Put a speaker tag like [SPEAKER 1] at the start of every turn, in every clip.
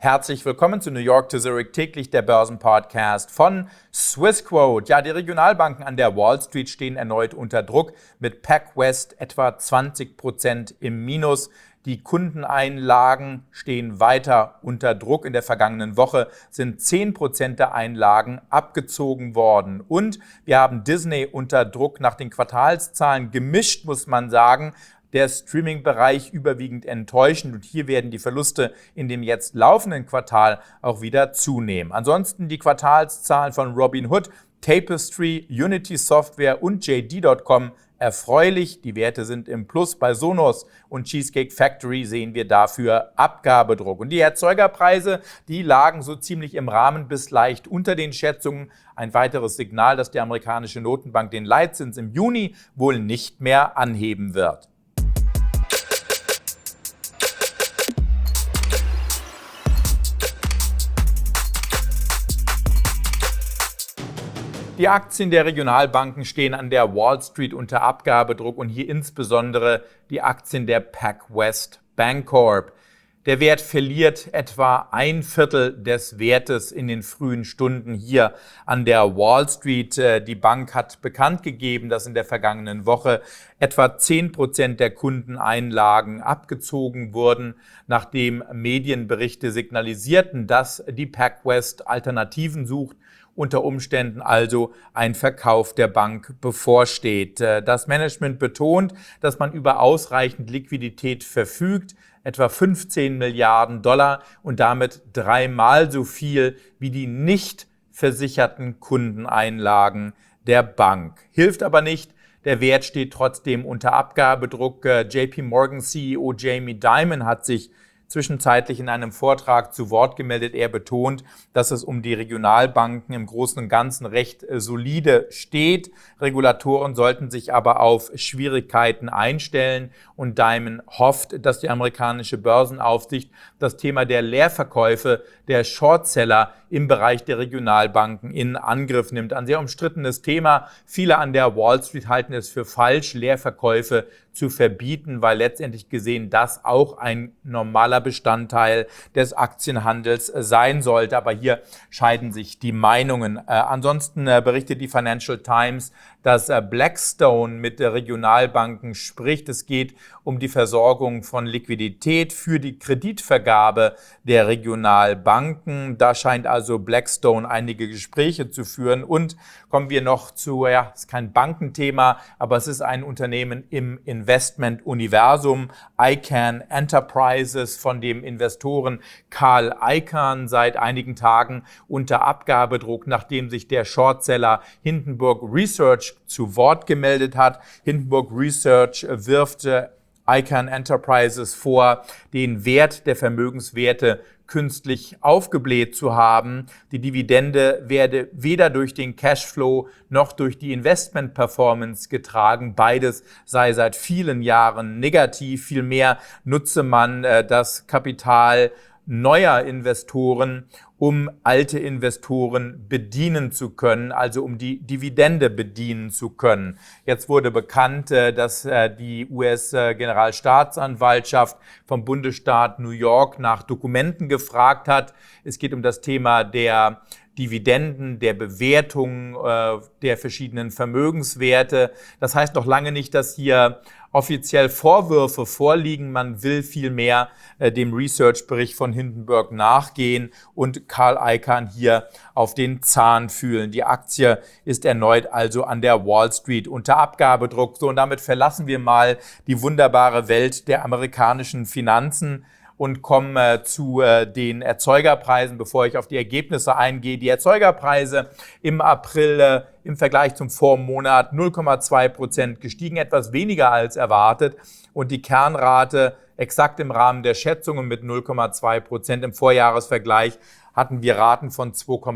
[SPEAKER 1] Herzlich willkommen zu New York to Zurich, täglich der Börsenpodcast von Swissquote. Ja, die Regionalbanken an der Wall Street stehen erneut unter Druck, mit PacWest etwa 20% im Minus. Die Kundeneinlagen stehen weiter unter Druck. In der vergangenen Woche sind 10% der Einlagen abgezogen worden. Und wir haben Disney unter Druck nach den Quartalszahlen. Gemischt, muss man sagen. Der Streaming-Bereich überwiegend enttäuschend und hier werden die Verluste in dem jetzt laufenden Quartal auch wieder zunehmen. Ansonsten die Quartalszahlen von Robinhood, Tapestry, Unity Software und JD.com erfreulich. Die Werte sind im Plus. Bei Sonos und Cheesecake Factory sehen wir dafür Abgabedruck. Und die Erzeugerpreise, die lagen so ziemlich im Rahmen bis leicht unter den Schätzungen. Ein weiteres Signal, dass die amerikanische Notenbank den Leitzins im Juni wohl nicht mehr anheben wird. Die Aktien der Regionalbanken stehen an der Wall Street unter Abgabedruck und hier insbesondere die Aktien der PacWest Bancorp. Der Wert verliert etwa 1/4 des Wertes in den frühen Stunden hier an der Wall Street. Die Bank hat bekannt gegeben, dass in der vergangenen Woche etwa 10% der Kundeneinlagen abgezogen wurden, nachdem Medienberichte signalisierten, dass die PacWest Alternativen sucht. Unter Umständen also ein Verkauf der Bank bevorsteht. Das Management betont, dass man über ausreichend Liquidität verfügt, etwa 15 Milliarden Dollar und damit 3-mal so viel wie die nicht versicherten Kundeneinlagen der Bank. Hilft aber nicht. Der Wert steht trotzdem unter Abgabedruck. JP Morgan CEO Jamie Dimon hat sich zwischenzeitlich in einem Vortrag zu Wort gemeldet. Er betont, dass es um die Regionalbanken im Großen und Ganzen recht solide steht. Regulatoren sollten sich aber auf Schwierigkeiten einstellen und Dimon hofft, dass die amerikanische Börsenaufsicht das Thema der Leerverkäufe der Shortseller im Bereich der Regionalbanken in Angriff nimmt. Ein sehr umstrittenes Thema. Viele an der Wall Street halten es für falsch, Leerverkäufe zu verbieten, weil letztendlich gesehen das auch ein normaler Bestandteil des Aktienhandels sein sollte. Aber hier scheiden sich die Meinungen. Ansonsten berichtet die Financial Times, dass Blackstone mit der Regionalbanken spricht. Es geht um die Versorgung von Liquidität für die Kreditvergabe der Regionalbanken. Da scheint also Blackstone einige Gespräche zu führen. Und kommen wir noch zu, ja, es ist kein Bankenthema, aber es ist ein Unternehmen im Investment-Universum. Icahn Enterprises von dem Investoren Carl Icahn seit einigen Tagen unter Abgabedruck, nachdem sich der Shortseller Hindenburg Research zu Wort gemeldet hat. Hindenburg Research wirft Icahn Enterprises vor, den Wert der Vermögenswerte künstlich aufgebläht zu haben. Die Dividende werde weder durch den Cashflow noch durch die Investment-Performance getragen. Beides sei seit vielen Jahren negativ. Vielmehr nutze man das Kapital neuer Investoren, um alte Investoren bedienen zu können, also um die Dividende bedienen zu können. Jetzt wurde bekannt, dass die US-Generalstaatsanwaltschaft vom Bundesstaat New York nach Dokumenten gefragt hat. Es geht um das Thema der Dividenden, der Bewertung der verschiedenen Vermögenswerte. Das heißt noch lange nicht, dass hier offiziell Vorwürfe vorliegen. Man will vielmehr dem Research-Bericht von Hindenburg nachgehen und Carl Icahn hier auf den Zahn fühlen. Die Aktie ist erneut also an der Wall Street unter Abgabedruck. So, und damit verlassen wir mal die wunderbare Welt der amerikanischen Finanzen und kommen zu den Erzeugerpreisen, bevor ich auf die Ergebnisse eingehe. Die Erzeugerpreise im April im Vergleich zum Vormonat 0,2% gestiegen, etwas weniger als erwartet. Und die Kernrate exakt im Rahmen der Schätzungen mit 0,2%. Im Vorjahresvergleich hatten wir Raten von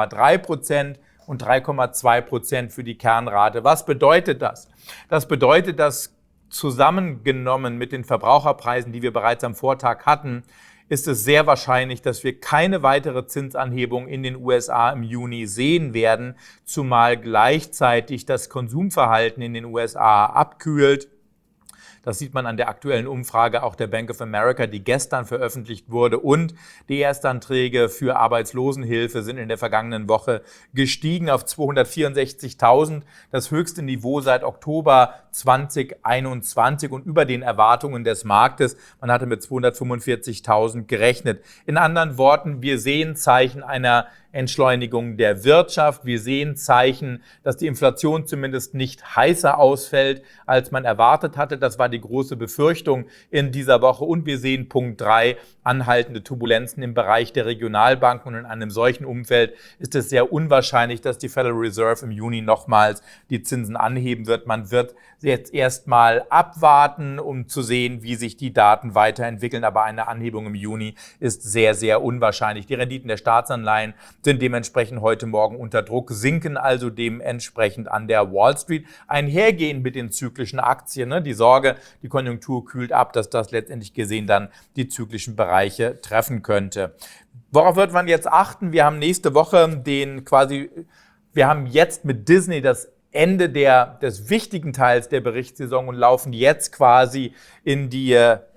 [SPEAKER 1] 2,3% und 3,2% für die Kernrate. Was bedeutet das? Das bedeutet, dass zusammengenommen mit den Verbraucherpreisen, die wir bereits am Vortag hatten, ist es sehr wahrscheinlich, dass wir keine weitere Zinsanhebung in den USA im Juni sehen werden, zumal gleichzeitig das Konsumverhalten in den USA abkühlt. Das sieht man an der aktuellen Umfrage auch der Bank of America, die gestern veröffentlicht wurde. Und die Erstanträge für Arbeitslosenhilfe sind in der vergangenen Woche gestiegen auf 264.000, das höchste Niveau seit Oktober 2021 und über den Erwartungen des Marktes. Man hatte mit 245.000 gerechnet. In anderen Worten, wir sehen Zeichen einer Entschleunigung der Wirtschaft. Wir sehen Zeichen, dass die Inflation zumindest nicht heißer ausfällt, als man erwartet hatte. Das war die große Befürchtung in dieser Woche. Und wir sehen Punkt 3, anhaltende Turbulenzen im Bereich der Regionalbanken. Und in einem solchen Umfeld ist es sehr unwahrscheinlich, dass die Federal Reserve im Juni nochmals die Zinsen anheben wird. Man wird jetzt erstmal abwarten, um zu sehen, wie sich die Daten weiterentwickeln. Aber eine Anhebung im Juni ist sehr, sehr unwahrscheinlich. Die Renditen der Staatsanleihen sind dementsprechend heute Morgen unter Druck, sinken also dementsprechend an der Wall Street. Einhergehend mit den zyklischen Aktien, die Sorge, die Konjunktur kühlt ab, dass das letztendlich gesehen dann die zyklischen Bereiche treffen könnte. Worauf wird man jetzt achten? Wir haben nächste Woche wir haben jetzt mit Disney das Ende des wichtigen Teils der Berichtssaison und laufen jetzt quasi in die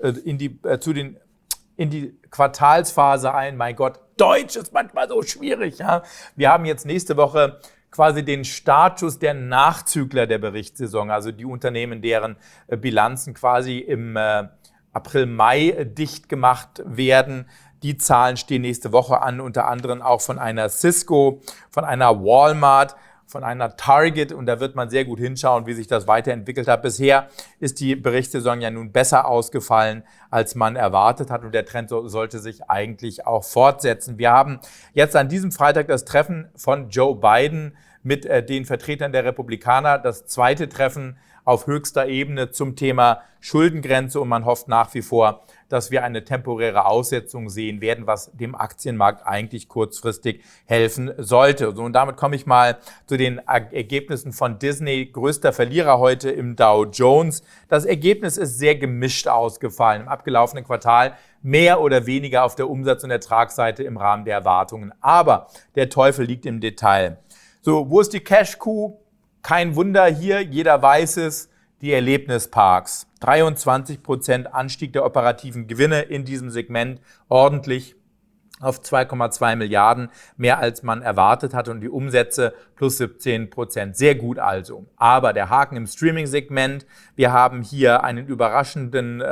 [SPEAKER 1] Quartalsphase ein. Mein Gott, Deutsch ist manchmal so schwierig. Ja? Wir haben jetzt nächste Woche quasi den Startschuss der Nachzügler der Berichtssaison, also die Unternehmen, deren Bilanzen quasi im April, Mai dicht gemacht werden. Die Zahlen stehen nächste Woche an, unter anderem auch von einer Cisco, von einer Walmart, von einer Target, und da wird man sehr gut hinschauen, wie sich das weiterentwickelt hat. Bisher ist die Berichtssaison ja nun besser ausgefallen, als man erwartet hat, und der Trend sollte sich eigentlich auch fortsetzen. Wir haben jetzt an diesem Freitag das Treffen von Joe Biden mit den Vertretern der Republikaner, das zweite Treffen auf höchster Ebene zum Thema Schuldengrenze, und man hofft nach wie vor, dass wir eine temporäre Aussetzung sehen werden, was dem Aktienmarkt eigentlich kurzfristig helfen sollte. So, und damit komme ich mal zu den Ergebnissen von Disney, größter Verlierer heute im Dow Jones. Das Ergebnis ist sehr gemischt ausgefallen. Im abgelaufenen Quartal mehr oder weniger auf der Umsatz- und Ertragsseite im Rahmen der Erwartungen. Aber der Teufel liegt im Detail. So, wo ist die Cash-Kuh? Kein Wunder hier, jeder weiß es, die Erlebnisparks. 23% Anstieg der operativen Gewinne in diesem Segment, ordentlich auf 2,2 Milliarden, mehr als man erwartet hatte, und die Umsätze plus 17%. Sehr gut also. Aber der Haken im Streaming-Segment, wir haben hier einen überraschenden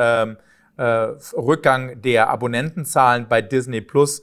[SPEAKER 1] Rückgang der Abonnentenzahlen bei Disney Plus,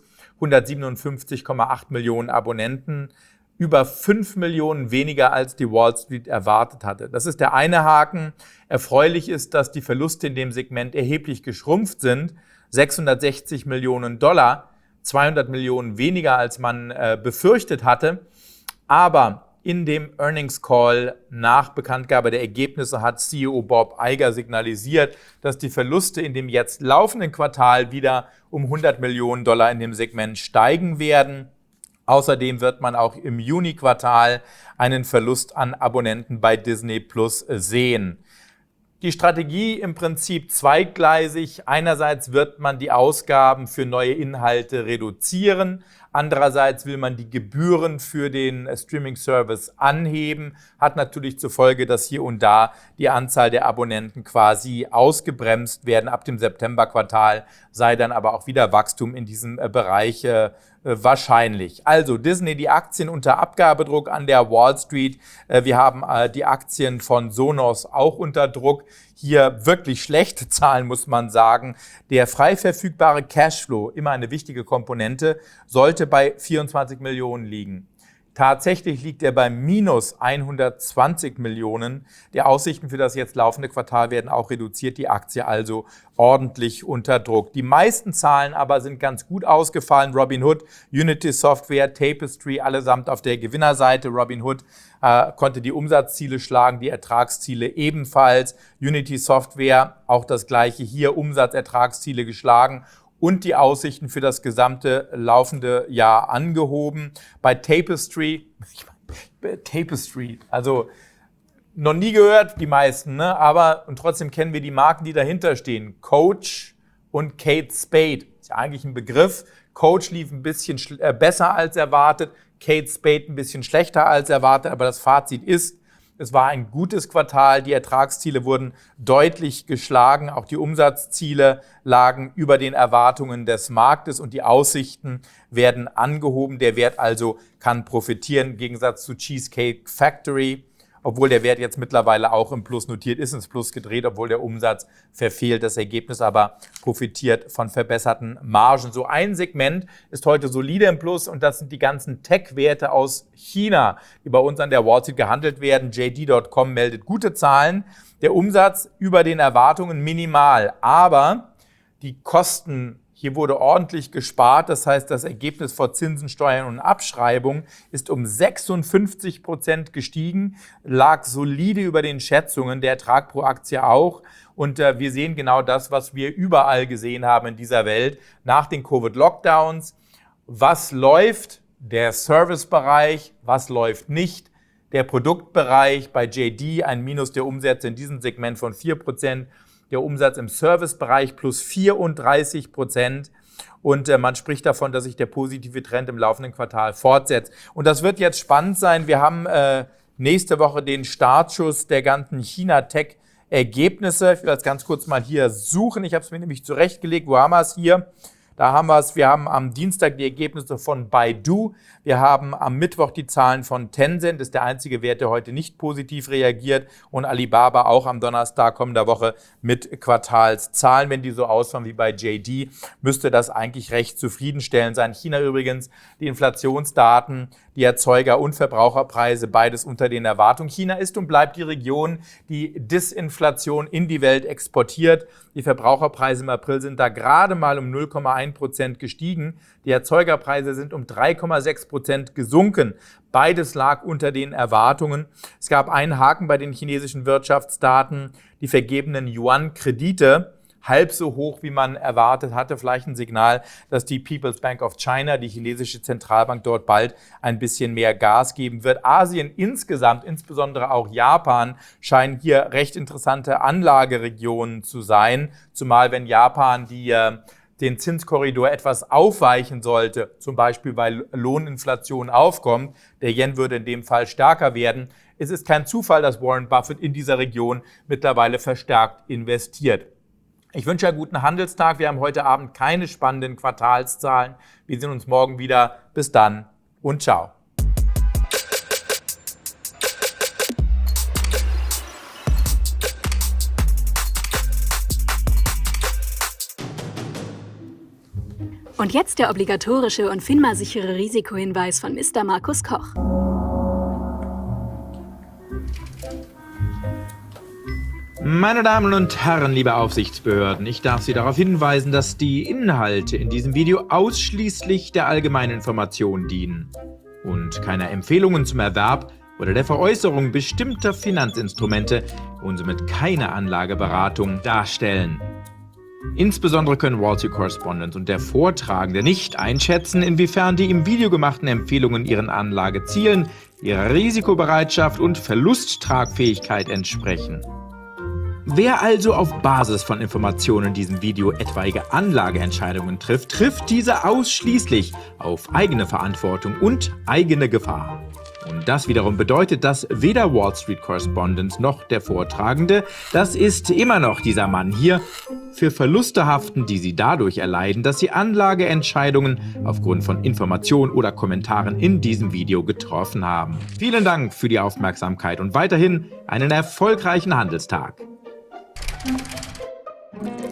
[SPEAKER 1] 157,8 Millionen Abonnenten, über 5 Millionen weniger als die Wall Street erwartet hatte. Das ist der eine Haken. Erfreulich ist, dass die Verluste in dem Segment erheblich geschrumpft sind. 660 Millionen Dollar, 200 Millionen weniger als man befürchtet hatte. Aber in dem Earnings Call nach Bekanntgabe der Ergebnisse hat CEO Bob Iger signalisiert, dass die Verluste in dem jetzt laufenden Quartal wieder um 100 Millionen Dollar in dem Segment steigen werden. Außerdem wird man auch im Juni-Quartal einen Verlust an Abonnenten bei Disney Plus sehen. Die Strategie im Prinzip zweigleisig. Einerseits wird man die Ausgaben für neue Inhalte reduzieren. Andererseits will man die Gebühren für den Streaming-Service anheben. Hat natürlich zur Folge, dass hier und da die Anzahl der Abonnenten quasi ausgebremst werden. Ab dem September-Quartal sei dann aber auch wieder Wachstum in diesem Bereich wahrscheinlich. Also Disney, die Aktien unter Abgabedruck an der Wall Street. Wir haben die Aktien von Sonos auch unter Druck. Hier wirklich schlechte Zahlen, muss man sagen. Der frei verfügbare Cashflow, immer eine wichtige Komponente, sollte bei 24 Millionen liegen. Tatsächlich liegt er bei minus 120 Millionen. Die Aussichten für das jetzt laufende Quartal werden auch reduziert, die Aktie also ordentlich unter Druck. Die meisten Zahlen aber sind ganz gut ausgefallen. Robinhood, Unity Software, Tapestry, allesamt auf der Gewinnerseite. Robinhood konnte die Umsatzziele schlagen, die Ertragsziele ebenfalls. Unity Software, auch das gleiche hier, Umsatz-Ertragsziele geschlagen und die Aussichten für das gesamte laufende Jahr angehoben. Bei Tapestry, also noch nie gehört, die meisten, ne? Aber und trotzdem kennen wir die Marken, die dahinter stehen. Coach und Kate Spade, ist ja eigentlich ein Begriff. Coach lief ein bisschen besser als erwartet, Kate Spade ein bisschen schlechter als erwartet, aber das Fazit ist, Es war ein gutes Quartal, die Ertragsziele wurden deutlich geschlagen, auch die Umsatzziele lagen über den Erwartungen des Marktes und die Aussichten werden angehoben. Der Wert also kann profitieren im Gegensatz zu Cheesecake Factory, obwohl der Wert jetzt mittlerweile auch im Plus notiert ist, ins Plus gedreht, obwohl der Umsatz verfehlt, das Ergebnis aber profitiert von verbesserten Margen. So ein Segment ist heute solide im Plus und das sind die ganzen Tech-Werte aus China, die bei uns an der Wall Street gehandelt werden. JD.com meldet gute Zahlen, der Umsatz über den Erwartungen minimal, aber die Kosten, hier wurde ordentlich gespart, das heißt, das Ergebnis vor Zinsen, Steuern und Abschreibung ist um 56% gestiegen, lag solide über den Schätzungen, der Ertrag pro Aktie auch. Und wir sehen genau das, was wir überall gesehen haben in dieser Welt nach den Covid-Lockdowns. Was läuft? Der Servicebereich, was läuft nicht? Der Produktbereich, bei JD ein Minus der Umsätze in diesem Segment von 4%. Der Umsatz im Servicebereich plus 34%. Und man spricht davon, dass sich der positive Trend im laufenden Quartal fortsetzt. Und das wird jetzt spannend sein. Wir haben nächste Woche den Startschuss der ganzen China-Tech-Ergebnisse. Ich will das ganz kurz mal hier suchen. Ich habe es mir nämlich zurechtgelegt. Wo haben wir es hier? Da haben wir es. Wir haben am Dienstag die Ergebnisse von Baidu. Wir haben am Mittwoch die Zahlen von Tencent. Das ist der einzige Wert, der heute nicht positiv reagiert. Und Alibaba auch am Donnerstag kommender Woche mit Quartalszahlen. Wenn die so ausfallen wie bei JD, müsste das eigentlich recht zufriedenstellend sein. China übrigens, die Inflationsdaten, die Erzeuger- und Verbraucherpreise, beides unter den Erwartungen. China ist und bleibt die Region, die Disinflation in die Welt exportiert. Die Verbraucherpreise im April sind da gerade mal um 0,1% gestiegen. Die Erzeugerpreise sind um 3,6% gesunken. Beides lag unter den Erwartungen. Es gab einen Haken bei den chinesischen Wirtschaftsdaten. Die vergebenen Yuan-Kredite halb so hoch, wie man erwartet hatte. Vielleicht ein Signal, dass die People's Bank of China, die chinesische Zentralbank, dort bald ein bisschen mehr Gas geben wird. Asien insgesamt, insbesondere auch Japan, scheinen hier recht interessante Anlageregionen zu sein. Zumal wenn Japan den Zinskorridor etwas aufweichen sollte, zum Beispiel weil Lohninflation aufkommt, der Yen würde in dem Fall stärker werden. Es ist kein Zufall, dass Warren Buffett in dieser Region mittlerweile verstärkt investiert. Ich wünsche einen guten Handelstag. Wir haben heute Abend keine spannenden Quartalszahlen. Wir sehen uns morgen wieder. Bis dann und ciao.
[SPEAKER 2] Und jetzt der obligatorische und FINMA-sichere Risikohinweis von Mr. Markus Koch.
[SPEAKER 1] Meine Damen und Herren, liebe Aufsichtsbehörden, ich darf Sie darauf hinweisen, dass die Inhalte in diesem Video ausschließlich der allgemeinen Information dienen und keine Empfehlungen zum Erwerb oder der Veräußerung bestimmter Finanzinstrumente und somit keine Anlageberatung darstellen. Insbesondere können Wall Street Correspondent und der Vortragende nicht einschätzen, inwiefern die im Video gemachten Empfehlungen ihren Anlagezielen, ihrer Risikobereitschaft und Verlusttragfähigkeit entsprechen. Wer also auf Basis von Informationen in diesem Video etwaige Anlageentscheidungen trifft, trifft diese ausschließlich auf eigene Verantwortung und eigene Gefahr. Und das wiederum bedeutet, dass weder Wall Street Correspondent noch der Vortragende, das ist immer noch dieser Mann hier, für Verluste haften, die sie dadurch erleiden, dass sie Anlageentscheidungen aufgrund von Informationen oder Kommentaren in diesem Video getroffen haben. Vielen Dank für die Aufmerksamkeit und weiterhin einen erfolgreichen Handelstag.